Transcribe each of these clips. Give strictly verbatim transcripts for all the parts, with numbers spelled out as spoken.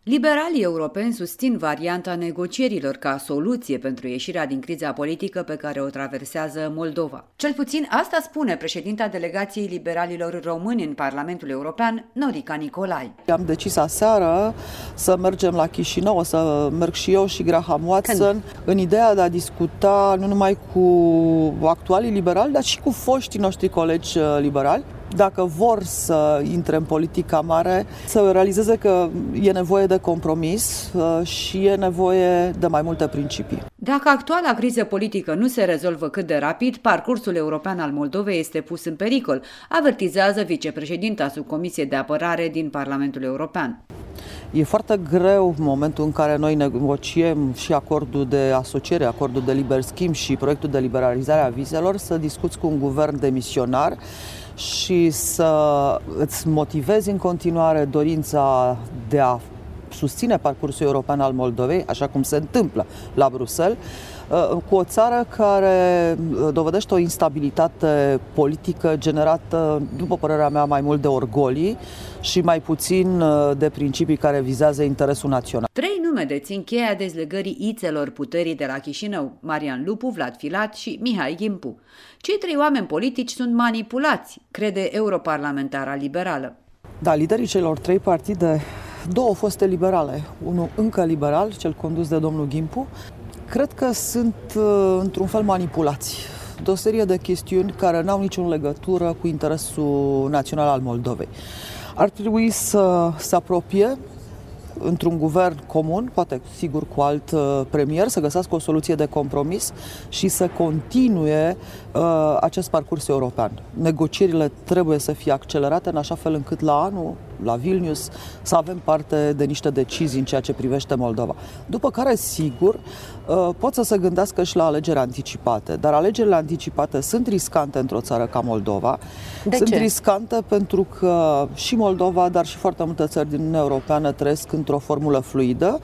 Liberalii europeni susțin varianta negocierilor ca soluție pentru ieșirea din criza politică pe care o traversează Moldova. Cel puțin asta spune președinta delegației liberalilor români în Parlamentul European, Norica Nicolai. Am decis aseară să mergem la Chișinău, o să merg și eu și Graham Watson, Când? în ideea de a discuta nu numai cu actualii liberali, dar și cu foștii noștri colegi liberali, dacă vor să intre în politica mare, să realizeze că e nevoie de compromis și e nevoie de mai multe principii. Dacă actuala criză politică nu se rezolvă cât de rapid, parcursul european al Moldovei este pus în pericol, avertizează vicepreședinta subcomisiei de apărare din Parlamentul European. E foarte greu în momentul în care noi negociem și acordul de asociere, acordul de liber schimb și proiectul de liberalizare a vizelor, să discuți cu un guvern demisionar și să îți motivezi în continuare dorința de a susține parcursul european al Moldovei, așa cum se întâmplă la Bruxelles, cu o țară care dovedește o instabilitate politică generată, după părerea mea, mai mult de orgolii și mai puțin de principii care vizează interesul național. Trei nume dețin cheia dezlegării ițelor puterii de la Chișinău: Marian Lupu, Vlad Filat și Mihai Gimpu. Cei trei oameni politici sunt manipulați, crede europarlamentara liberală. Da, liderii celor trei partide, două foste liberale, unul încă liberal, cel condus de domnul Gimpu, cred că sunt într-un fel manipulați de o serie de chestiuni care n-au nicio legătură cu interesul național al Moldovei. Ar trebui să se apropie într-un guvern comun, poate sigur cu alt uh, premier, să găsească o soluție de compromis și să continue uh, acest parcurs european. Negocierile trebuie să fie accelerate în așa fel încât la anul, la Vilnius, să avem parte de niște decizii în ceea ce privește Moldova. După care, sigur, uh, pot să se gândească și la alegeri anticipate, dar alegerile anticipate sunt riscante într-o țară ca Moldova. De sunt ce? riscante pentru că și Moldova, dar și foarte multe țări din Uniunea Europeană trăiesc într-o formulă fluidă,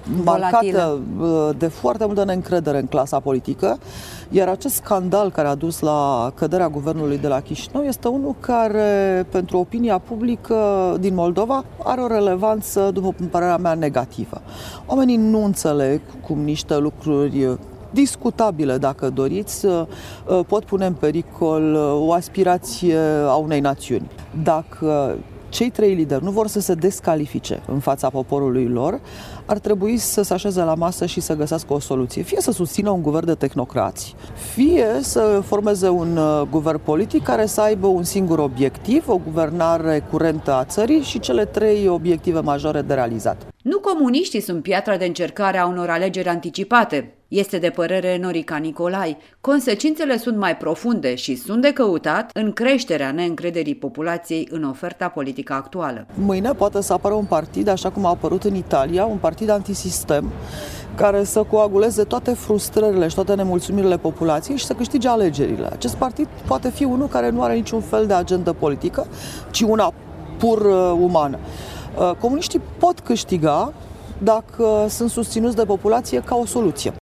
marcată de foarte multă neîncredere în clasa politică, iar acest scandal care a dus la căderea guvernului de la Chișinău este unul care, pentru opinia publică din Moldova, are o relevanță, după părerea mea, negativă. Oamenii nu înțeleg cum niște lucruri discutabile, dacă doriți, pot pune în pericol o aspirație a unei națiuni. Dacă cei trei lideri nu vor să se descalifice în fața poporului lor, ar trebui să se așeze la masă și să găsească o soluție. Fie să susțină un guvern de tehnocrați, fie să formeze un guvern politic care să aibă un singur obiectiv, o guvernare curentă a țării și cele trei obiective majore de realizat. Nu comuniștii sunt piatra de încercare a unor alegeri anticipate, este de părere Norica Nicolai. Consecințele sunt mai profunde și sunt de căutat în creșterea neîncrederii populației în oferta politică actuală. Mâine poate să apară un partid, așa cum a apărut în Italia, un partid antisistem, care să coaguleze toate frustrările și toate nemulțumirile populației și să câștige alegerile. Acest partid poate fi unul care nu are niciun fel de agendă politică, ci una pur uh, umană. Uh, comuniștii pot câștiga dacă sunt susținuți de populație ca o soluție.